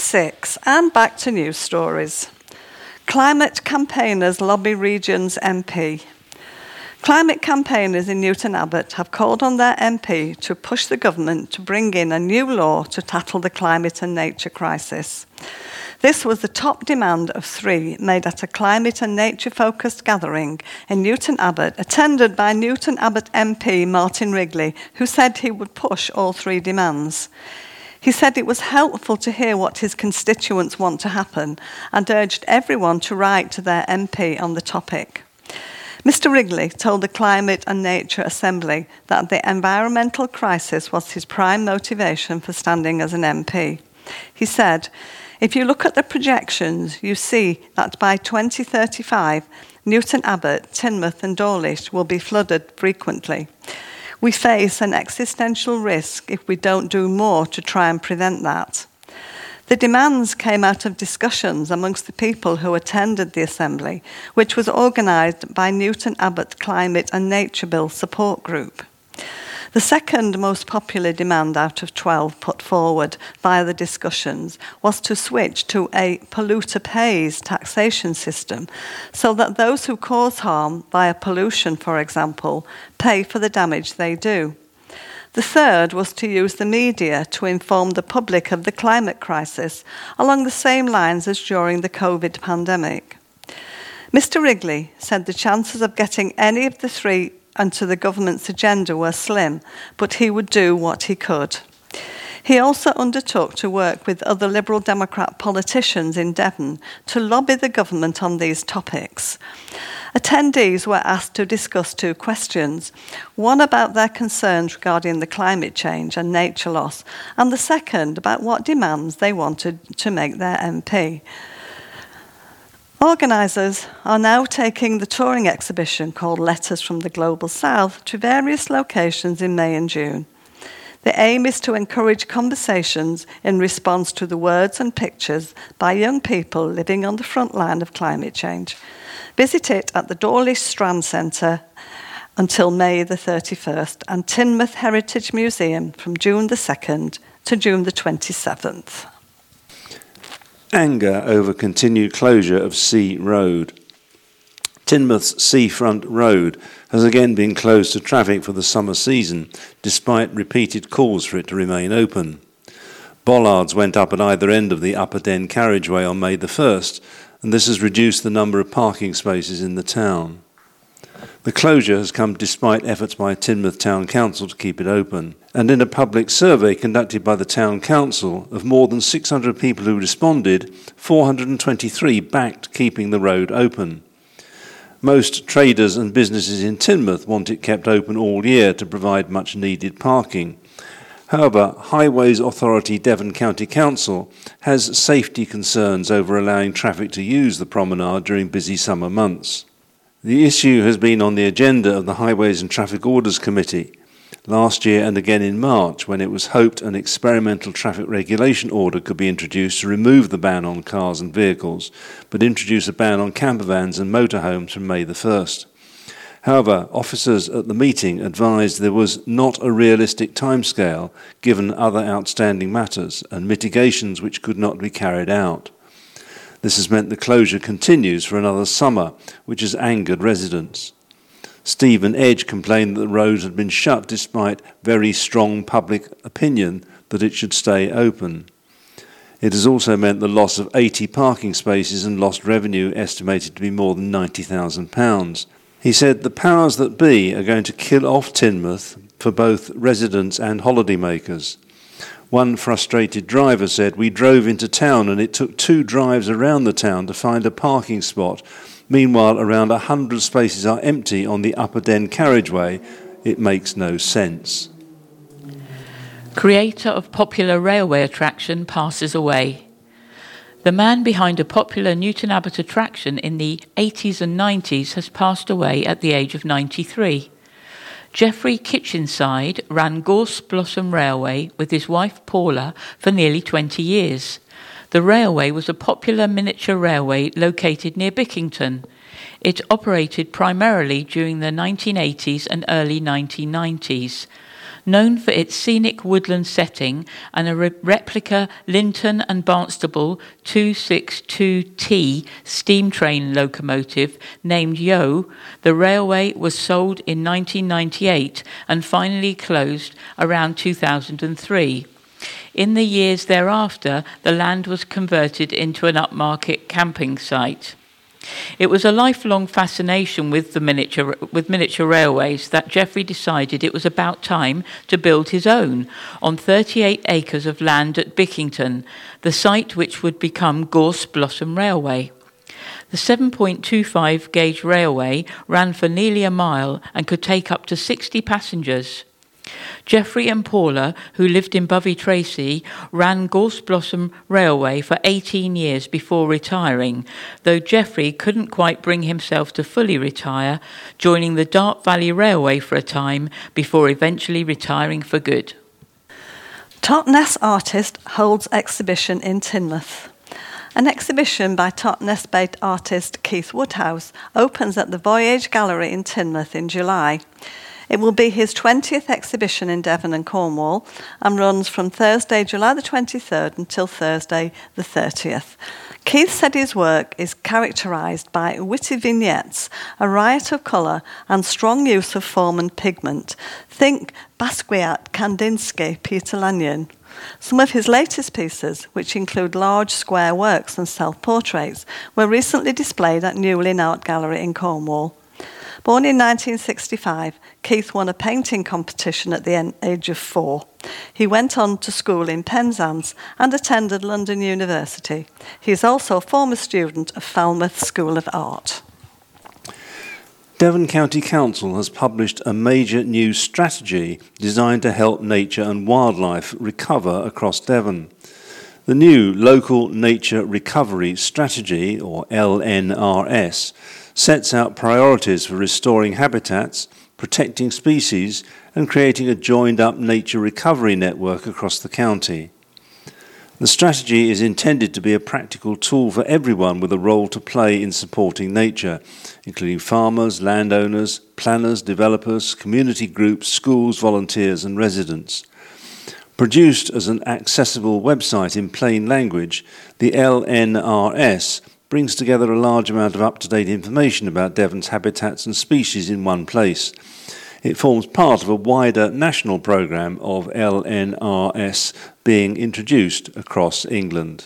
Week 6, and back to news stories. Climate campaigners lobby Regions MP. Climate campaigners in Newton Abbot have called on their MP to push the government to bring in a new law to tackle the climate and nature crisis. This was the top demand of 3 made at a climate and nature-focused gathering in Newton Abbot, attended by Newton Abbot MP Martin Wrigley, who said he would push all 3 demands. He said it was helpful to hear what his constituents want to happen and urged everyone to write to their MP on the topic. Mr. Wrigley told the Climate and Nature Assembly that the environmental crisis was his prime motivation for standing as an MP. He said, "If you look at the projections, you see that by 2035, Newton Abbot, Teignmouth and Dawlish will be flooded frequently. We face an existential risk if we don't do more to try and prevent that." The demands came out of discussions amongst the people who attended the Assembly, which was organised by Newton Abbot Climate and Nature Bill Support Group. The second most popular demand out of 12 put forward via the discussions was to switch to a polluter pays taxation system so that those who cause harm via pollution, for example, pay for the damage they do. The third was to use the media to inform the public of the climate crisis along the same lines as during the COVID pandemic. Mr. Wrigley said the chances of getting any of the 3 onto the government's agenda were slim, but he would do what he could. He also undertook to work with other Liberal Democrat politicians in Devon to lobby the government on these topics. Attendees were asked to discuss 2 questions, one about their concerns regarding the climate change and nature loss, and the second about what demands they wanted to make their MP. Organisers are now taking the touring exhibition called Letters from the Global South to various locations in May and June. The aim is to encourage conversations in response to the words and pictures by young people living on the front line of climate change. Visit it at the Dawlish Strand Centre until May the 31st and Teignmouth Heritage Museum from June the 2nd to June the 27th. Anger over continued closure of Sea Road. Teignmouth's Seafront Road has again been closed to traffic for the summer season, despite repeated calls for it to remain open. Bollards went up at either end of the Upper Den carriageway on May the 1st, and this has reduced the number of parking spaces in the town. The closure has come despite efforts by Teignmouth Town Council to keep it open. And in a public survey conducted by the Town Council, of more than 600 people who responded, 423 backed keeping the road open. Most traders and businesses in Teignmouth want it kept open all year to provide much needed parking. However, Highways Authority Devon County Council has safety concerns over allowing traffic to use the promenade during busy summer months. The issue has been on the agenda of the Highways and Traffic Orders Committee last year and again in March, when it was hoped an experimental traffic regulation order could be introduced to remove the ban on cars and vehicles, but introduce a ban on campervans and motorhomes from May the 1st. However, officers at the meeting advised there was not a realistic timescale given other outstanding matters and mitigations which could not be carried out. This has meant the closure continues for another summer, which has angered residents. Stephen Edge complained that the road had been shut despite very strong public opinion that it should stay open. It has also meant the loss of 80 parking spaces and lost revenue estimated to be more than £90,000. He said the powers that be are going to kill off Teignmouth for both residents and holidaymakers. One frustrated driver said, "We drove into town and it took 2 drives around the town to find a parking spot. Meanwhile, around 100 spaces are empty on the Upper Den carriageway. It makes no sense." Creator of popular railway attraction passes away. The man behind a popular Newton Abbot attraction in the 80s and 90s has passed away at the age of 93. Geoffrey Kitchenside ran Gorse Blossom Railway with his wife Paula for nearly 20 years. The railway was a popular miniature railway located near Bickington. It operated primarily during the 1980s and early 1990s. Known for its scenic woodland setting and a replica Linton and Barnstable 262T steam train locomotive named Yo, the railway was sold in 1998 and finally closed around 2003. In the years thereafter, the land was converted into an upmarket camping site. It was a lifelong fascination with miniature railways that Geoffrey decided it was about time to build his own on 38 acres of land at Bickington, the site which would become Gorse Blossom Railway. The 7.25 gauge railway ran for nearly a mile and could take up to 60 passengers. Geoffrey and Paula, who lived in Bovey Tracy, ran Gorse Blossom Railway for 18 years before retiring, though Geoffrey couldn't quite bring himself to fully retire, joining the Dart Valley Railway for a time before eventually retiring for good. Totnes Artist holds exhibition in Teignmouth. An exhibition by Totnes-based artist Keith Woodhouse opens at the Voyage Gallery in Teignmouth in July. It will be his 20th exhibition in Devon and Cornwall and runs from Thursday, July the 23rd until Thursday the 30th. Keith said his work is characterised by witty vignettes, a riot of colour and strong use of form and pigment. Think Basquiat, Kandinsky, Peter Lanyon. Some of his latest pieces, which include large square works and self-portraits, were recently displayed at Newlyn Art Gallery in Cornwall. Born in 1965, Keith won a painting competition at the age of 4. He went on to school in Penzance and attended London University. He is also a former student of Falmouth School of Art. Devon County Council has published a major new strategy designed to help nature and wildlife recover across Devon. The new Local Nature Recovery Strategy, or LNRS, sets out priorities for restoring habitats, protecting species, and creating a joined-up nature recovery network across the county. The strategy is intended to be a practical tool for everyone with a role to play in supporting nature, including farmers, landowners, planners, developers, community groups, schools, volunteers, and residents. Produced as an accessible website in plain language, the LNRS brings together a large amount of up-to-date information about Devon's habitats and species in one place. It forms part of a wider national programme of LNRS being introduced across England.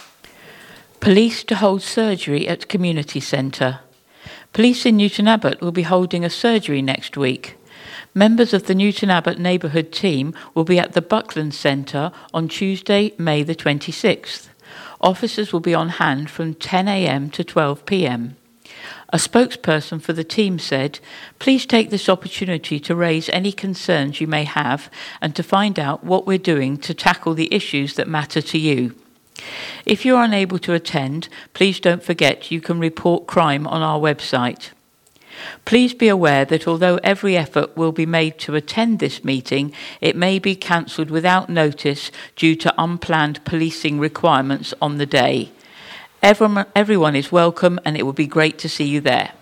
Police to hold surgery at Community Centre. Police in Newton Abbot will be holding a surgery next week. Members of the Newton Abbot neighbourhood team will be at the Buckland Centre on Tuesday, May the 26th. Officers will be on hand from 10 a.m. to 12 p.m. A spokesperson for the team said, "Please take this opportunity to raise any concerns you may have and to find out what we're doing to tackle the issues that matter to you. If you're unable to attend, please don't forget you can report crime on our website. Please be aware that although every effort will be made to attend this meeting, it may be cancelled without notice due to unplanned policing requirements on the day. Everyone is welcome and it will be great to see you there."